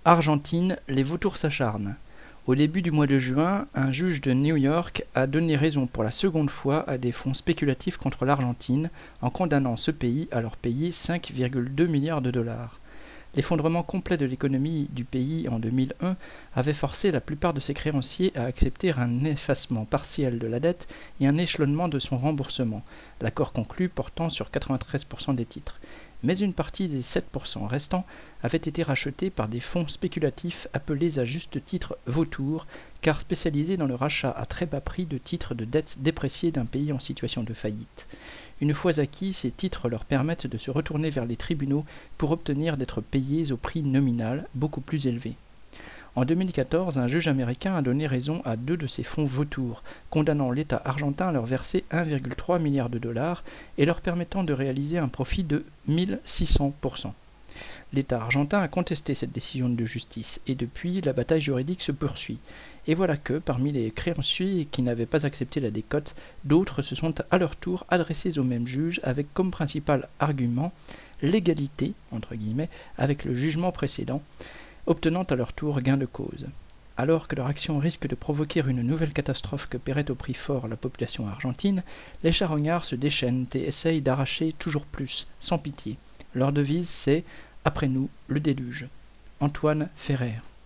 Argentine, les vautours s'acharnent. Au début du mois de juin, un juge de New York a donné raison pour la seconde fois à des fonds spéculatifs contre l'Argentine en condamnant ce pays à leur payer 5,2 milliards de dollars. L'effondrement complet de l'économie du pays en 2001 avait forcé la plupart de ses créanciers à accepter un effacement partiel de la dette et un échelonnement de son remboursement, l'accord conclu portant sur 93% des titres. Mais une partie des 7% restants avait été rachetée par des fonds spéculatifs appelés à juste titre vautours, car spécialisés dans le rachat à très bas prix de titres de dettes dépréciées d'un pays en situation de faillite. Une fois acquis, ces titres leur permettent de se retourner vers les tribunaux pour obtenir d'être payés au prix nominal, beaucoup plus élevé. En 2014, un juge américain a donné raison à 2 de ces fonds vautours, condamnant l'État argentin à leur verser 1,3 milliard de dollars et leur permettant de réaliser un profit de 1600%. L'État argentin a contesté cette décision de justice et depuis, la bataille juridique se poursuit. Et voilà que, parmi les créanciers qui n'avaient pas accepté la décote, d'autres se sont à leur tour adressés au même juge avec comme principal argument l'égalité, entre guillemets, avec le jugement précédent, obtenant à leur tour gain de cause. Alors que leur action risque de provoquer une nouvelle catastrophe que paierait au prix fort la population argentine, les charognards se déchaînent et essayent d'arracher toujours plus, sans pitié. Leur devise, c'est « Après nous, le déluge ». Antoine Ferrer.